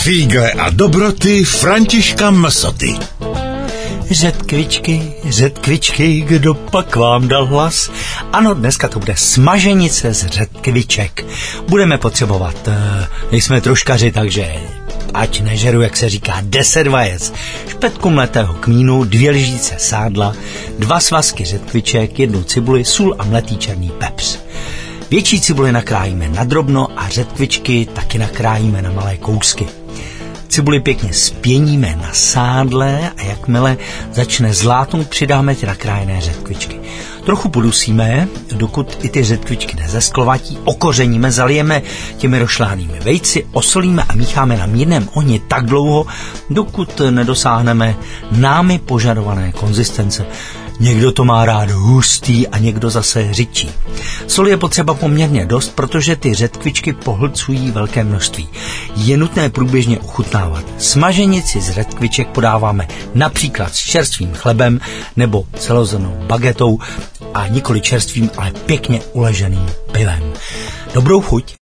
Fígle a dobroty Františka Msoty. Řetkvičky, kdo pak vám dal hlas? Ano, dneska to bude smaženice z řetkviček. Budeme potřebovat, nejsme troškaři, takže ať nežeru, jak se říká, 10 vajec, špetku mletého kmínu, 2 lžíce sádla, 2 svazky řetkviček, 1 cibuli, sůl a mletý černý pepř. Větší cibuli nakrájíme na drobno a řetkvičky taky nakrájíme na malé kousky. Cibuli pěkně spěníme na sádle a jakmile začne zlátnout, přidáme ty nakrájené řetkvičky. Trochu podusíme, dokud i ty řetkvičky nezesklovatí, okořeníme, zalijeme těmi rošlánými vejci, osolíme a mícháme na mírném ohni tak dlouho, dokud nedosáhneme námi požadované konzistence. Někdo to má rád hustý a někdo zase řidčí. Soli je potřeba poměrně dost, protože ty řetkvičky pohlcují velké množství. Je nutné průběžně ochutnávat. Smaženici z řetkviček podáváme například s čerstvým chlebem nebo celozrnnou bagetou a nikoli čerstvým, ale pěkně uleženým pivem. Dobrou chuť!